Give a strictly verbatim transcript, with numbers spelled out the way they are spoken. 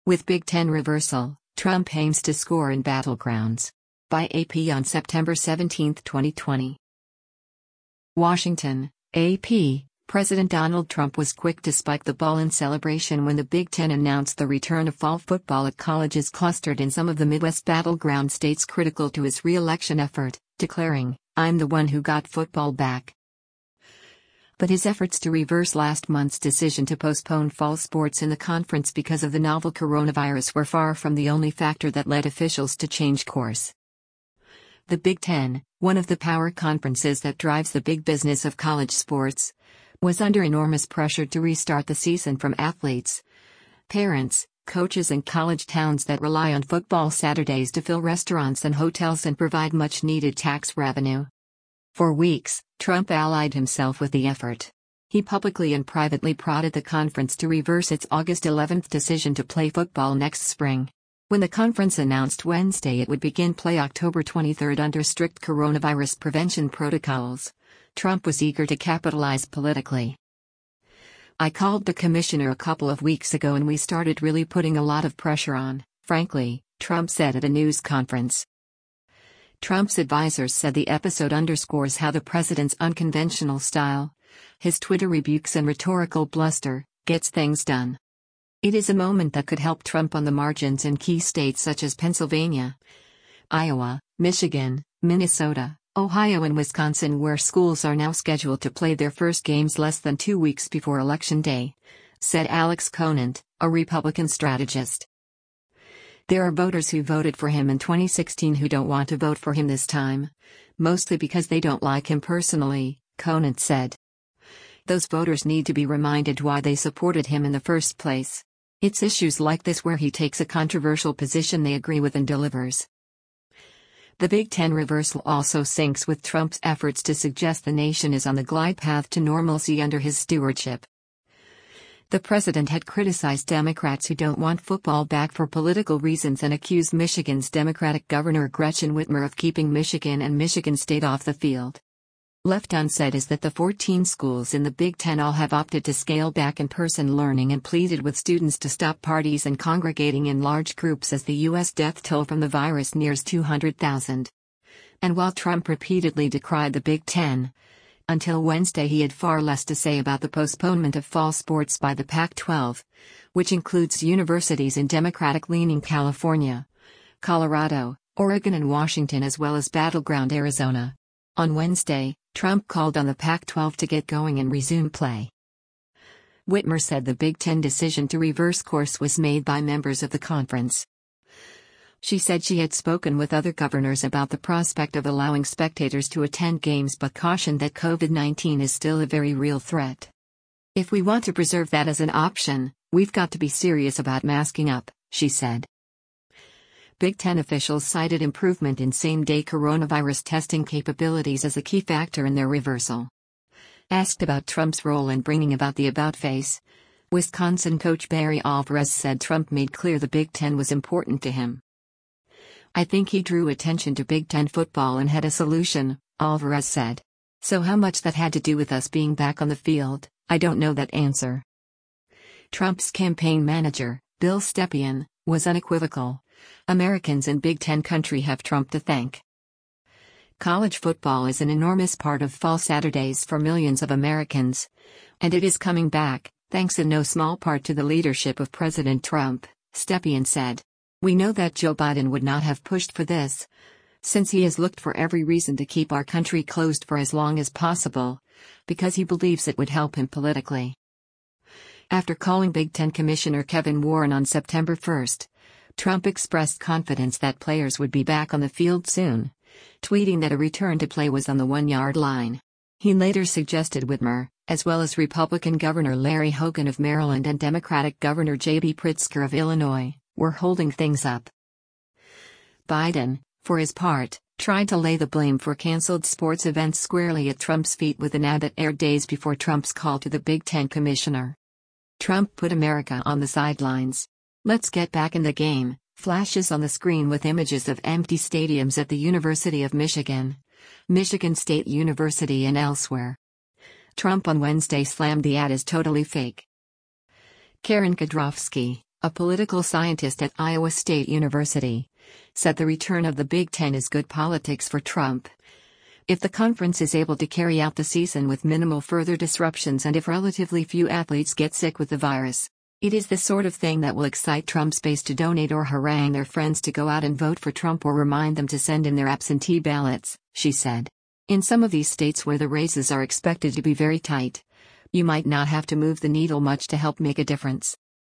With Big Ten reversal, Trump aims to score in battlegrounds. By A P on September seventeenth, twenty twenty. Washington, A P. President Donald Trump was quick to spike the ball in celebration when the Big Ten announced the return of fall football at colleges clustered in some of the Midwest battleground states critical to his re-election effort, declaring, "I'm the one who got football back." But his efforts to reverse last month's decision to postpone fall sports in the conference because of the novel coronavirus were far from the only factor that led officials to change course. The Big Ten, one of the power conferences that drives the big business of college sports, was under enormous pressure to restart the season from athletes, parents, coaches, and college towns that rely on football Saturdays to fill restaurants and hotels and provide much-needed tax revenue. For weeks, Trump allied himself with the effort. He publicly and privately prodded the conference to reverse its August eleventh decision to play football next spring. When the conference announced Wednesday it would begin play October twenty-third under strict coronavirus prevention protocols, Trump was eager to capitalize politically. "I called the commissioner a couple of weeks ago and we started really putting a lot of pressure on, frankly," Trump said at a news conference. Trump's advisors said the episode underscores how the president's unconventional style, his Twitter rebukes and rhetorical bluster, gets things done. It is a moment that could help Trump on the margins in key states such as Pennsylvania, Iowa, Michigan, Minnesota, Ohio, and Wisconsin, where schools are now scheduled to play their first games less than two weeks before Election Day, said Alex Conant, a Republican strategist. "There are voters who voted for him in twenty sixteen who don't want to vote for him this time, mostly because they don't like him personally," Conant said. "Those voters need to be reminded why they supported him in the first place. It's issues like this where he takes a controversial position they agree with and delivers." The Big Ten reversal also syncs with Trump's efforts to suggest the nation is on the glide path to normalcy under his stewardship. The president had criticized Democrats who don't want football back for political reasons and accused Michigan's Democratic Governor Gretchen Whitmer of keeping Michigan and Michigan State off the field. Left unsaid is that the fourteen schools in the Big Ten all have opted to scale back in-person learning and pleaded with students to stop parties and congregating in large groups as the U S death toll from the virus nears two hundred thousand. And while Trump repeatedly decried the Big Ten, until Wednesday he had far less to say about the postponement of fall sports by the Pac twelve, which includes universities in Democratic-leaning California, Colorado, Oregon, and Washington, as well as battleground Arizona. On Wednesday, Trump called on the Pac twelve to get going and resume play. Whitmer said the Big Ten decision to reverse course was made by members of the conference. She said she had spoken with other governors about the prospect of allowing spectators to attend games but cautioned that COVID nineteen is still a very real threat. "If we want to preserve that as an option, we've got to be serious about masking up," she said. Big Ten officials cited improvement in same-day coronavirus testing capabilities as a key factor in their reversal. Asked about Trump's role in bringing about the about-face, Wisconsin coach Barry Alvarez said Trump made clear the Big Ten was important to him. "I think he drew attention to Big Ten football and had a solution," Alvarez said. "So how much that had to do with us being back on the field, I don't know that answer." Trump's campaign manager, Bill Stepien, was unequivocal. "Americans in Big Ten country have Trump to thank." College football is an enormous part of fall Saturdays for millions of Americans, and it is coming back, thanks in no small part to the leadership of President Trump, Stepien said. "We know that Joe Biden would not have pushed for this, since he has looked for every reason to keep our country closed for as long as possible, because he believes it would help him politically." After calling Big Ten Commissioner Kevin Warren on September first, Trump expressed confidence that players would be back on the field soon, tweeting that a return to play was on the one-yard line. He later suggested Whitmer, as well as Republican Governor Larry Hogan of Maryland and Democratic Governor J B Pritzker of Illinois, were holding things up. Biden, for his part, tried to lay the blame for canceled sports events squarely at Trump's feet with an ad that aired days before Trump's call to the Big Ten commissioner. Trump put America on the sidelines. "Let's get back in the game," flashes on the screen with images of empty stadiums at the University of Michigan, Michigan State University, and elsewhere. Trump on Wednesday slammed the ad as totally fake. Karen Kadrowski, a political scientist at Iowa State University, said the return of the Big Ten is good politics for Trump. If the conference is able to carry out the season with minimal further disruptions and if relatively few athletes get sick with the virus, it is the sort of thing that will excite Trump's base to donate or harangue their friends to go out and vote for Trump or remind them to send in their absentee ballots, she said. In some of these states where the races are expected to be very tight, you might not have to move the needle much to help make a difference.